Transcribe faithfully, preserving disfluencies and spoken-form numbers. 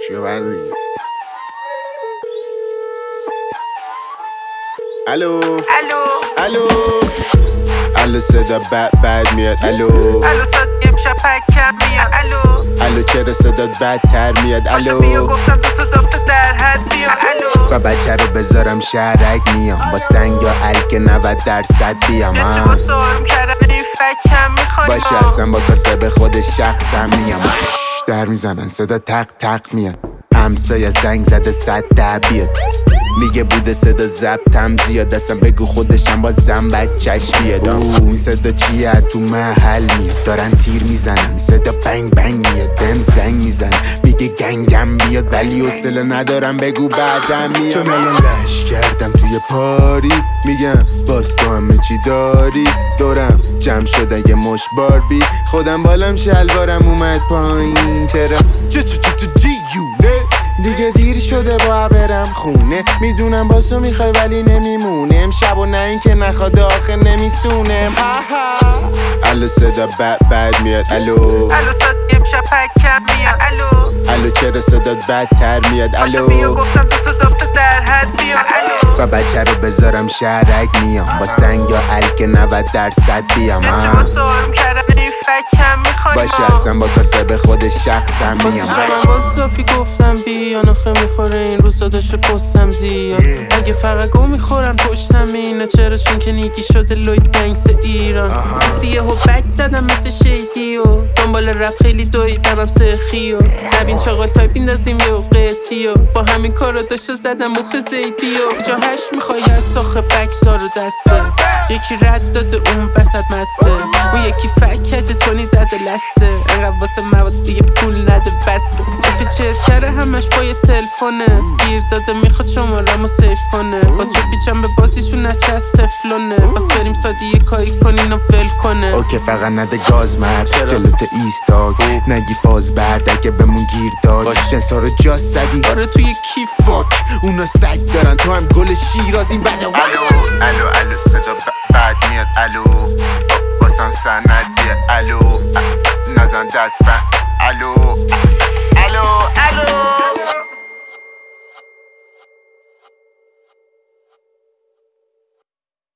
گوشیو بردی. الو الو الو الو صدا بد بد میاد. الو الو صد امشب پکم میاد. الو الو چرا صدات بدتر میاد. الو بیا گفتم دو تا دافته در حد میاد. الو و بچه رو بذارم شهرک میام با سنگ یا الک نود درصد بیام. چه با سارم کردم این فکم میخوای باشه اصلا با کاسه خود شخصم میام. در میزنن صدا تق تق میاد. همسایه زنگ زده صد ده بیاد. میگه بوده صدا ضبطم زیاد. اصلا بگو خودشم با زن بچهش بیاد. اون صدا چیه تو محل میاد. دارن تیر میزنن صدا بنگ بنگ میاد. بهم زنگ میزن میگه گنگم بیاد ولی حوصله ندارم بگو بعدم میاد. چون الان لش کردم توی پاری میگم باز تو همه چی داری. دورم جمع شدن یه مش باربی. خودم بالم شلوارم اومد پایین. چرا چه چه چه چه جیونه دیگه دیر شده با برم خونه. میدونم باسو میخوای ولی نمیمونه. امشب و نه این که نخواد آخه نمیتونم. الو صدا بد بد میاد. الو الو صد امشب پکم میاد. الو الو چرا صدات بدتر میاد. الو بیا گفتم دو تا دافته در حد میاد. الو و بچه رو بذارم شهرک میام با سنگ یا الک نود درصد بیام. چه با سارم کردم این فکم میخوای باشه اصلا با کاسه به خود شخصم میام. من با صافی گفتم بیا نخه میخوره این روزا داشته پستم زیاد. اگه فقط گو میخورن پشتم اینه. چرا چون که نیکی شده لوید بنکس ایران. کسیه ها بک زدم مثل شیدی و دنبال رپ خیلی دویدم هم سخی و نبین چاقا تایپ بیندازیم یه قیتی و با همین کارا داشته زدم مخ زیدی و جا هش میخوای از ساخه بکسار و دسته. یکی رد داده اون وسط مسته. اون یکی فکجه تونی زده لسه. انقدر واسه مواد دیگه پول نده بسه. صافی چیز کرده همش با یه تلفونه. گیر داده میخواد شمارمو سیف کنه. باز بپیچم به بازیشون نچه از تفلونه. باز بریم سادی یه کاری کنین و فل کنه. اوکی فقط نده گاز مرد جلوت ایستاد. نگی فاز بعد اگه بمون گیر داد. جنسا رو جا زدی آره توی کیف فاک. اونا سگ دارن تو هم گل شیراز این بله. الو الو الو صدا بعد میاد. الو باسم سندیه. الو نزن دست بند